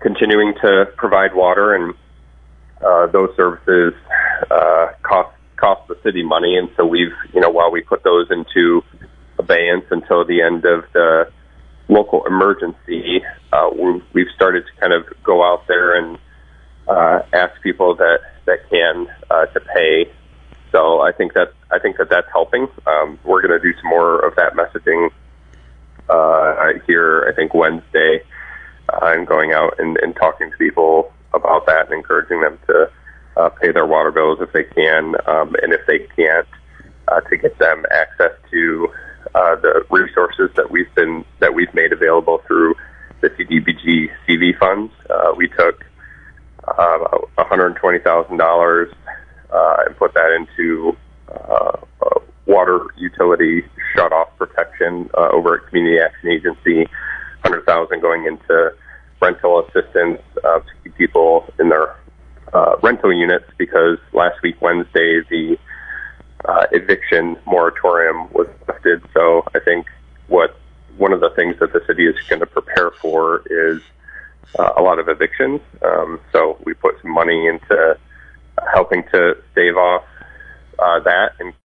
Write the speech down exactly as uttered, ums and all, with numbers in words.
continuing to provide water, and uh, those services uh, cost cost the city money. And so we've, you know, while we put those into abeyance until the end of the local emergency, uh, we've, we've started to kind of go out there and uh, ask people that that can uh, to pay. So I think that I think that that's helping. Um, we're going to do some more of that messaging uh, here, I think, Wednesday, uh, and going out and, and talking to people about that and encouraging them to uh, pay their water bills if they can, um, and if they can't, uh, to get them access to uh, the resources that we've been that we've made available through the C D B G C V funds. Uh, we took uh, one hundred twenty thousand dollars. Uh, and put that into uh, uh, water utility shut-off protection uh, over at Community Action Agency, one hundred thousand dollars going into rental assistance uh, to keep people in their uh, rental units, because last week, Wednesday, the uh, eviction moratorium was lifted. So I think what one of the things that the city is going to prepare for is uh, a lot of evictions. Um, so we put some money into helping to stave off uh, that and